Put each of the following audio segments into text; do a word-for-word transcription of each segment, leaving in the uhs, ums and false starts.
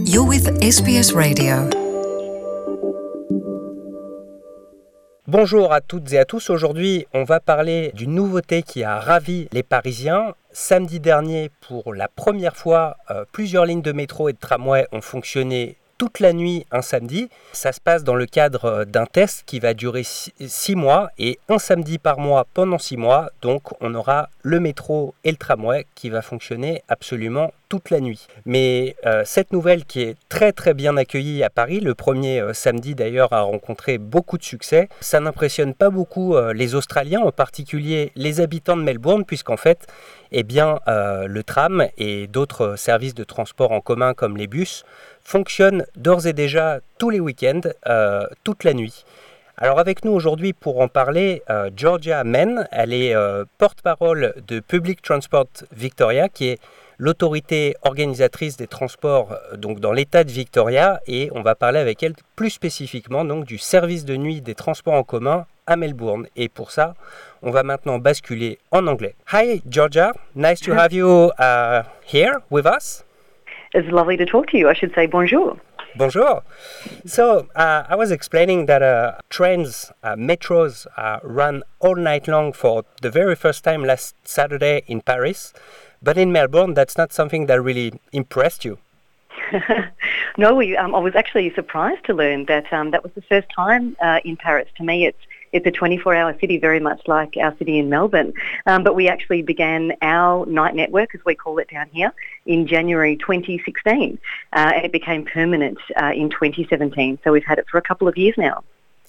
You're with S B S Radio. Bonjour à toutes et à tous. Aujourd'hui, on va parler d'une nouveauté qui a ravi les Parisiens. Samedi dernier, pour la première fois, euh, plusieurs lignes de métro et de tramway ont fonctionné toute la nuit un samedi. Ça se passe dans le cadre d'un test qui va durer six mois et un samedi par mois pendant six mois. Donc on aura le métro et le tramway qui va fonctionner absolument toute la nuit. Mais euh, cette nouvelle qui est très très bien accueillie à Paris, le premier euh, samedi d'ailleurs a rencontré beaucoup de succès, ça n'impressionne pas beaucoup euh, les Australiens, en particulier les habitants de Melbourne, puisqu'en fait, eh bien, euh, le tram et d'autres services de transport en commun comme les bus fonctionnent d'ores et déjà tous les week-ends, euh, toute la nuit. Alors avec nous aujourd'hui pour en parler, euh, Georgia Mann, elle est euh, porte-parole de Public Transport Victoria, qui est l'autorité organisatrice des transports euh, donc dans l'État de Victoria, et on va parler avec elle plus spécifiquement donc du service de nuit des transports en commun à Melbourne. Et pour ça, on va maintenant basculer en anglais. Hi Georgia, nice to have you uh, here with us. It's lovely to talk to you. I should say bonjour. Bonjour. So uh, I was explaining that uh, trains, uh, metros uh, run all night long for the very first time last Saturday in Paris. But in Melbourne, that's not something that really impressed you. No, we, um, I was actually surprised to learn that um, that was the first time uh, in Paris. To me, it's it's a twenty-four hour city, very much like our city in Melbourne. Um, but we actually began our night network, as we call it down here, in January twenty sixteen. Uh, and it became permanent uh, in twenty seventeen. So we've had it for a couple of years now.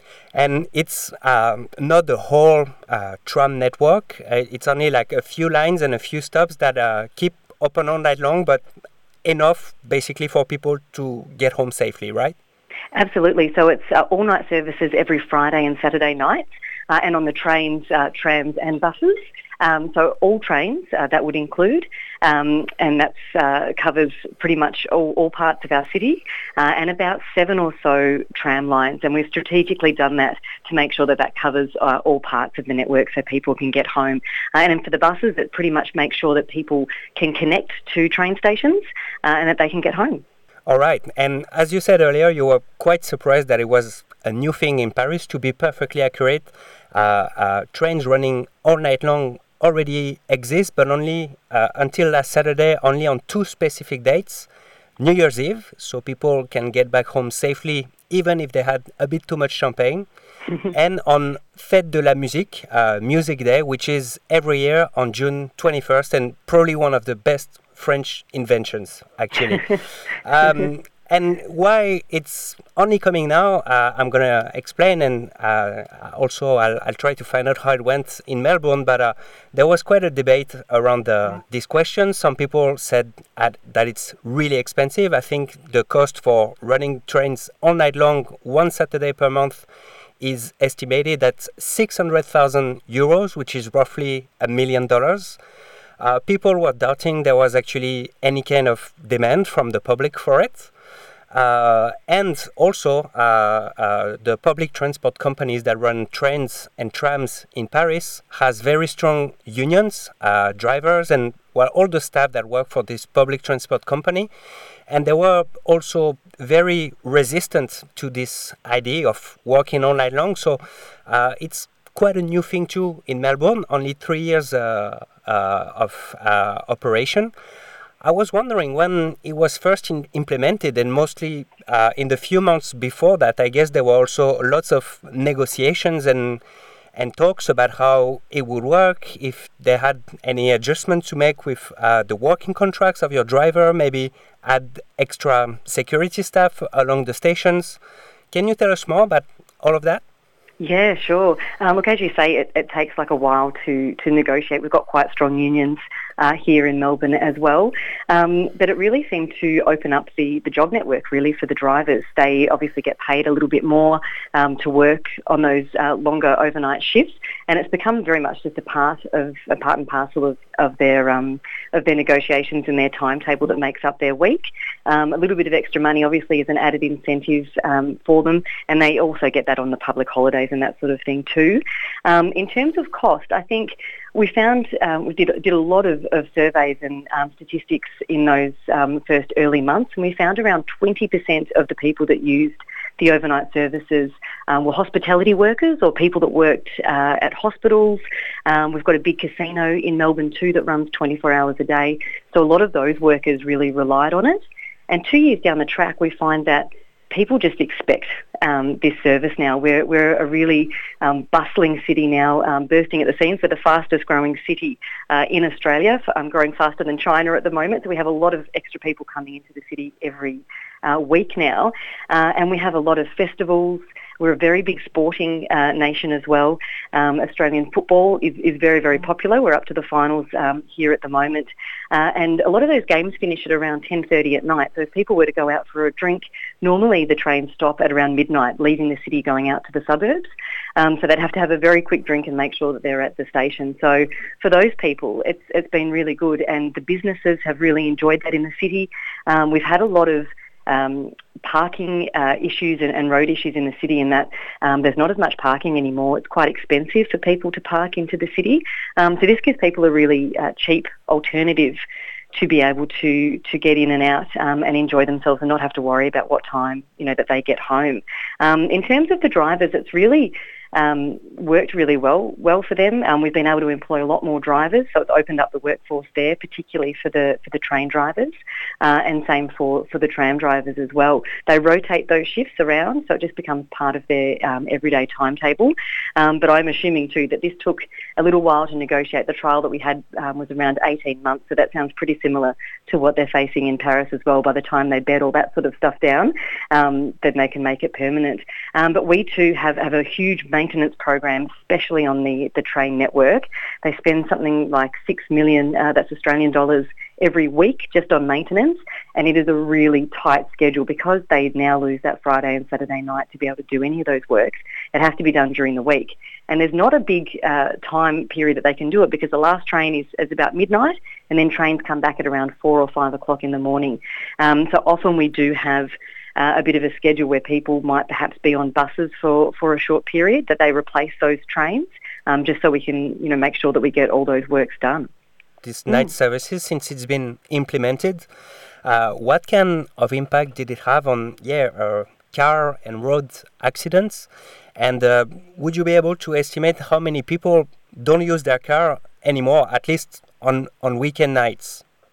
And it's um, not the whole uh, tram network. Uh, it's only like a few lines and a few stops that uh, keep open all night long, but enough basically for people to get home safely, right? Absolutely. So it's uh, all-night services every Friday and Saturday nights, uh, and on the trains, uh, trams and buses. Um, so all trains, uh, that would include, um, and that uh, covers pretty much all, all parts of our city, uh, and about seven or so tram lines. And we've strategically done that to make sure that that covers uh, all parts of the network so people can get home. Uh, and then for the buses, it pretty much makes sure that people can connect to train stations uh, and that they can get home. All right. And as you said earlier, you were quite surprised that it was a new thing in Paris. To be perfectly accurate, uh, uh, trains running all night long already exist, but only uh, until last Saturday, only on two specific dates. New Year's Eve, so people can get back home safely, even if they had a bit too much champagne. And on Fête de la Musique, uh, Music Day, which is every year on June twenty-first, and probably one of the best French inventions, actually. um, and why it's only coming now, uh, I'm going to explain, and uh, also I'll, I'll try to find out how it went in Melbourne, but uh, there was quite a debate around the, this question. Some people said at, that it's really expensive. I think the cost for running trains all night long, one Saturday per month, is estimated at six hundred thousand euros, which is roughly a million dollars. Uh, people were doubting there was actually any kind of demand from the public for it. Uh, and also, uh, uh, the public transport companies that run trains and trams in Paris has very strong unions, uh, drivers, and well, all the staff that work for this public transport company. And they were also very resistant to this idea of working all night long. So uh, it's quite a new thing too in Melbourne, only three years uh, uh, of uh, operation. I was wondering when it was first in implemented, and mostly uh, in the few months before that, I guess there were also lots of negotiations and and talks about how it would work, if they had any adjustments to make with uh, the working contracts of your driver, maybe add extra security staff along the stations. Can you tell us more about all of that? Yeah, sure. Um, look, as you say, it, it takes like a while to, to negotiate. We've got quite strong unions uh, here in Melbourne as well. Um, but it really seemed to open up the, the job network really for the drivers. They obviously get paid a little bit more um, to work on those uh, longer overnight shifts. and it's become very much just a part of a part and parcel of, of their um, of their negotiations and their timetable that makes up their week. Um, a little bit of extra money obviously is an added incentive um, for them, and they also get that on the public holidays and that sort of thing too. Um, in terms of cost, I think we found, um, we did, did a lot of, of surveys and um, statistics in those um, first early months, and we found around twenty percent of the people that used the overnight services um, were hospitality workers or people that worked uh, at hospitals. Um, we've got a big casino in Melbourne too that runs twenty-four hours a day. So a lot of those workers really relied on it. And two years down the track, we find that people just expect um, this service now. We're, we're a really um, bustling city now, um, bursting at the seams. We're the fastest growing city uh, in Australia, um, growing faster than China at the moment. So we have a lot of extra people coming into the city every uh, week now. Uh, and we have a lot of festivals. We're a very big sporting uh, nation as well. Um, Australian football is, is very, very popular. We're up to the finals um, here at the moment. Uh, and a lot of those games finish at around ten thirty at night. So if people were to go out for a drink, normally the trains stop at around midnight, leaving the city going out to the suburbs. Um, so they'd have to have a very quick drink and make sure that they're at the station. So for those people, it's, it's been really good. And the businesses have really enjoyed that in the city. Um, we've had a lot of Um, parking uh, issues and, and road issues in the city, in that um, there's not as much parking anymore. It's quite expensive for people to park into the city. Um, so this gives people a really uh, cheap alternative to be able to to get in and out um, and enjoy themselves and not have to worry about what time, you know, that they get home. Um, in terms of the drivers, it's really Um, worked really well well for them. Um, we've been able to employ a lot more drivers, so it's opened up the workforce there, particularly for the for the train drivers, uh, and same for, for the tram drivers as well. They rotate those shifts around, so it just becomes part of their um, everyday timetable. Um, but I'm assuming too that this took a little while to negotiate. The trial that we had um, was around eighteen months, so that sounds pretty similar to what they're facing in Paris as well. By the time they bed all that sort of stuff down, um, then they can make it permanent. Um, but we too have, have a huge maintenance program, especially on the, the train network. They spend something like six million, uh, that's Australian dollars, every week just on maintenance, and it is a really tight schedule because they now lose that Friday and Saturday night to be able to do any of those works. It has to be done during the week, and there's not a big uh, time period that they can do it because the last train is, is about midnight, and then trains come back at around four or five o'clock in the morning. Um, so often we do have Uh, a bit of a schedule where people might perhaps be on buses for, for a short period, that they replace those trains, um, just so we can, you know, make sure that we get all those works done. These mm. night services, since it's been implemented, uh, what kind of impact did it have on, yeah, uh, car and road accidents? And uh, would you be able to estimate how many people don't use their car anymore, at least on, on weekend nights?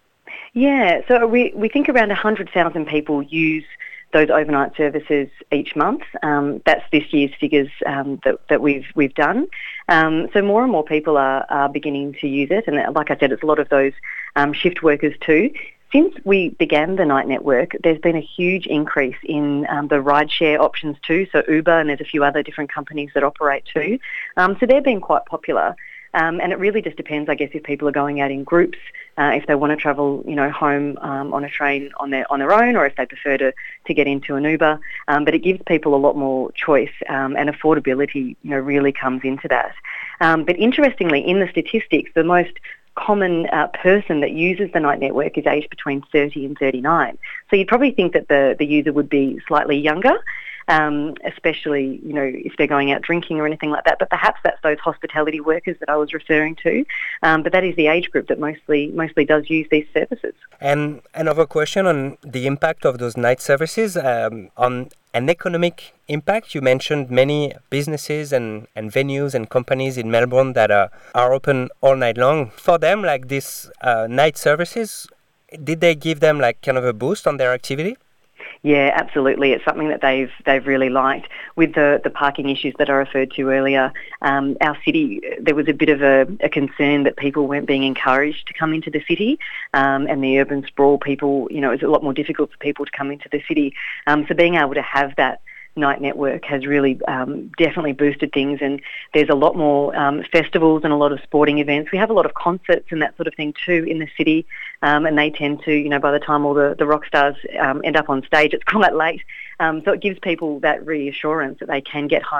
Yeah, so we, we think around one hundred thousand people use those overnight services each month. Um, that's this year's figures um, that, that we've we've done. Um, so more and more people are, are beginning to use it, and like I said, it's a lot of those um, shift workers too. Since we began the night network, there's been a huge increase in um, the rideshare options too. So Uber, and there's a few other different companies that operate too. Um, so they're being quite popular. Um, and it really just depends, I guess, if people are going out in groups, uh, if they want to travel, you know, home um, on a train on their on their own, or if they prefer to, to get into an Uber. Um, but it gives people a lot more choice, um, and affordability, you know, really comes into that. Um, but interestingly, in the statistics, the most common uh, person that uses the night network is aged between thirty and thirty-nine. So you'd probably think that the, the user would be slightly younger. Um, especially, you know, if they're going out drinking or anything like that. But perhaps that's those hospitality workers that I was referring to. Um, but that is the age group that mostly mostly does use these services. And another question on the impact of those night services, um, on an economic impact. You mentioned many businesses and, and venues and companies in Melbourne that are, are open all night long. For them, like these uh, night services, did they give them like kind of a boost on their activity? Yeah, absolutely. It's something that they've they've really liked. With the, the parking issues that I referred to earlier, um, our city, there was a bit of a, a concern that people weren't being encouraged to come into the city, um, and the urban sprawl, people, you know, it was a lot more difficult for people to come into the city. Um, so being able to have that night network has really um, definitely boosted things, and there's a lot more um, festivals and a lot of sporting events. We have a lot of concerts and that sort of thing too in the city, um, and they tend to, you know, by the time all the, the rock stars um, end up on stage, it's quite late. Um, so it gives people that reassurance that they can get home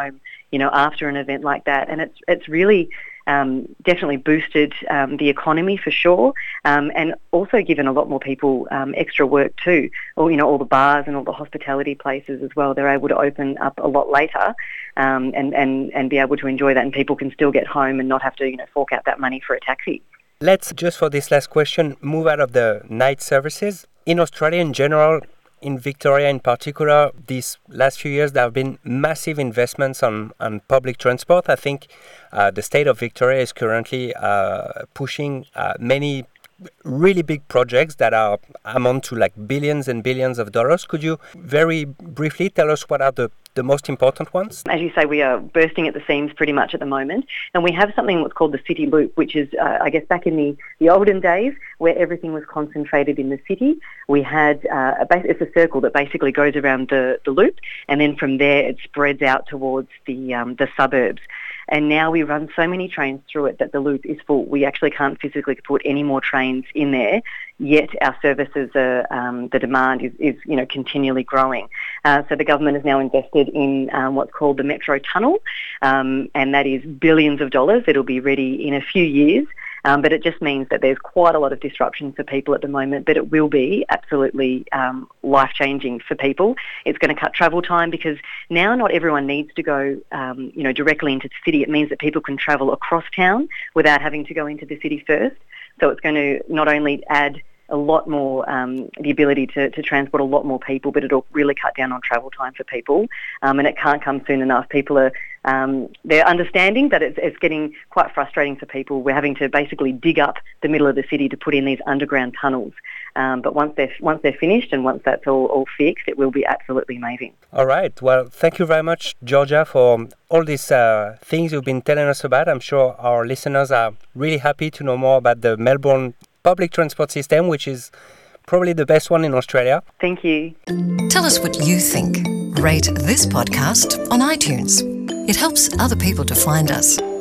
you know, after an event like that. And it's it's really um, definitely boosted um, the economy for sure, um, and also given a lot more people um, extra work too. Or, you know, all the bars and all the hospitality places as well, they're able to open up a lot later um, and, and, and be able to enjoy that, and people can still get home and not have to, you know, fork out that money for a taxi. Let's, just for this last question, move out of the night services. In Australia in general, in Victoria in particular, these last few years there have been massive investments on, on public transport. I think uh, the state of Victoria is currently uh, pushing uh, many really big projects that are amount to like billions and billions of dollars. Could you very briefly tell us what are the, the most important ones? As you say, we are bursting at the seams pretty much at the moment, and we have something what's called the City Loop, which is, uh, I guess, back in the, the olden days where everything was concentrated in the city. We had, uh, a base, it's a circle that basically goes around the, the loop, and then from there it spreads out towards the um, the suburbs. And now we run so many trains through it that the loop is full. We actually can't physically put any more trains in there, yet our services are, um, the demand is, is, you know, continually growing. Uh, so the government has now invested in um, what's called the Metro Tunnel, um, and that is billions of dollars. It'll be ready in a few years. Um, but it just means that there's quite a lot of disruption for people at the moment, but it will be absolutely um, life-changing for people. It's going to cut travel time because now not everyone needs to go, um, you know, directly into the city. It means that people can travel across town without having to go into the city first. So it's going to not only add a lot more, um, the ability to, to transport a lot more people, but it'll really cut down on travel time for people. Um, and it can't come soon enough. People are, um, they're understanding that it's, it's getting quite frustrating for people. We're having to basically dig up the middle of the city to put in these underground tunnels. Um, but once they're, once they're finished and once that's all, all fixed, it will be absolutely amazing. All right. Well, thank you very much, Georgia, for all these uh, things you've been telling us about. I'm sure our listeners are really happy to know more about the Melbourne public transport system, which is probably the best one in Australia. Thank you. Tell us what you think. Rate this podcast on iTunes. It helps other people to find us.